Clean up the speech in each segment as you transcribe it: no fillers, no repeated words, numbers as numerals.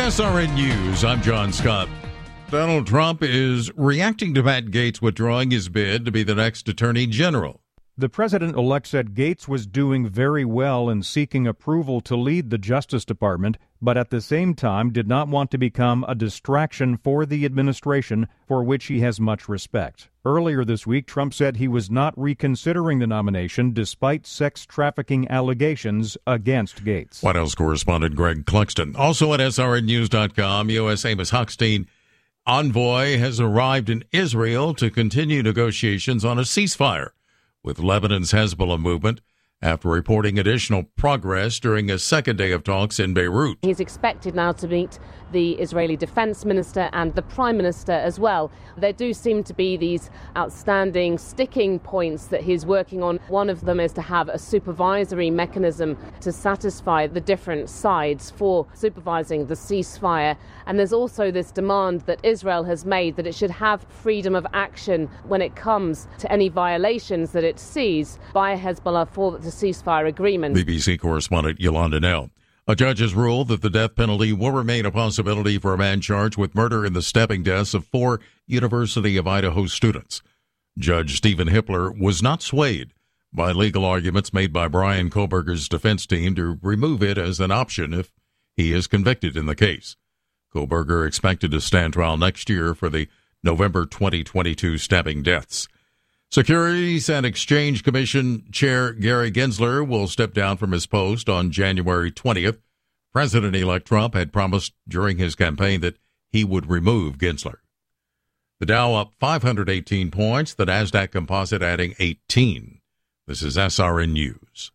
SRN News, I'm John Scott. Donald Trump is reacting to Matt Gaetz withdrawing his bid to be the next Attorney General. The president-elect said Gaetz was doing very well in seeking approval to lead the Justice Department, but at the same time did not want to become a distraction for the administration, for which he has much respect. Earlier this week, Trump said he was not reconsidering the nomination despite sex trafficking allegations against Gaetz. White House correspondent Greg Cluxton. Also at SRNnews.com, U.S. Amos Hochstein envoy has arrived in Israel to continue negotiations on a ceasefire with Lebanon's Hezbollah movement after reporting additional progress during a second day of talks in Beirut. He's expected now to meet the Israeli defense minister and the prime minister as well. There do seem to be these outstanding sticking points that he's working on. One of them is to have a supervisory mechanism to satisfy the different sides for supervising the ceasefire. And there's also this demand that Israel has made that it should have freedom of action when it comes to any violations that it sees by Hezbollah for the ceasefire agreement. BBC correspondent Yolanda Nell. A judge has ruled that the death penalty will remain a possibility for a man charged with murder in the stabbing deaths of 4 University of Idaho students. Judge Stephen Hippler was not swayed by legal arguments made by Brian Kohberger's defense team to remove it as an option if he is convicted in the case. Kohberger expected to stand trial next year for the November 2022 stabbing deaths. Securities and Exchange Commission Chair Gary Gensler will step down from his post on January 20th. President-elect Trump had promised during his campaign that he would remove Gensler. The Dow up 518 points, the NASDAQ Composite adding 18. This is SRN News.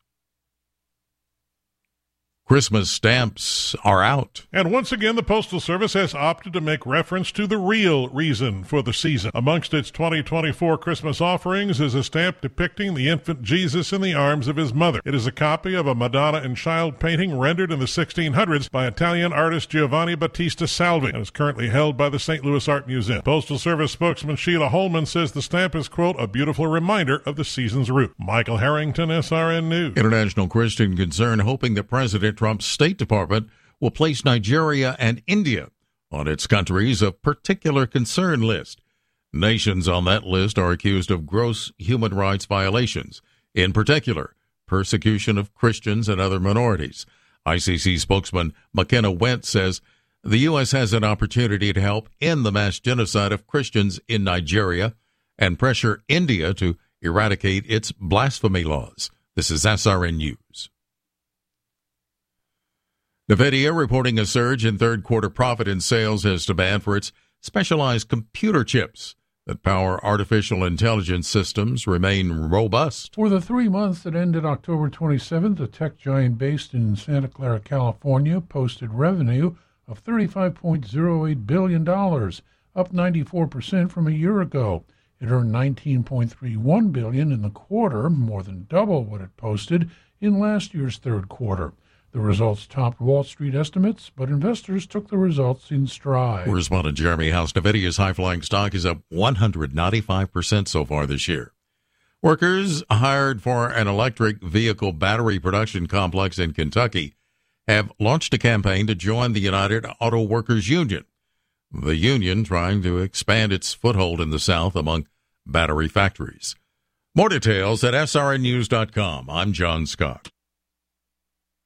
Christmas stamps are out. And once again, the Postal Service has opted to make reference to the real reason for the season. Amongst its 2024 Christmas offerings is a stamp depicting the infant Jesus in the arms of his mother. It is a copy of a Madonna and Child painting rendered in the 1600s by Italian artist Giovanni Battista Salvi and is currently held by the St. Louis Art Museum. Postal Service spokesman Sheila Holman says the stamp is, quote, a beautiful reminder of the season's root. Michael Harrington, SRN News. International Christian Concern hoping that President Trump's State Department will place Nigeria and India on its countries of particular concern list. Nations on that list are accused of gross human rights violations, in particular, persecution of Christians and other minorities. ICC spokesman McKenna Wentz says the U.S. has an opportunity to help end the mass genocide of Christians in Nigeria and pressure India to eradicate its blasphemy laws. This is SRN News. NVIDIA reporting a surge in third-quarter profit and sales as demand for its specialized computer chips that power artificial intelligence systems remain robust. For the 3 months that ended October 27th, the tech giant based in Santa Clara, California, posted revenue of $35.08 billion, up 94% from a year ago. It earned $19.31 billion in the quarter, more than double what it posted in last year's third quarter. The results topped Wall Street estimates, but investors took the results in stride. Correspondent Jeremy House. NVIDIA's high-flying stock is up 195% so far this year. Workers hired for an electric vehicle battery production complex in Kentucky have launched a campaign to join the United Auto Workers Union, the union trying to expand its foothold in the South among battery factories. More details at srnnews.com. I'm John Scott.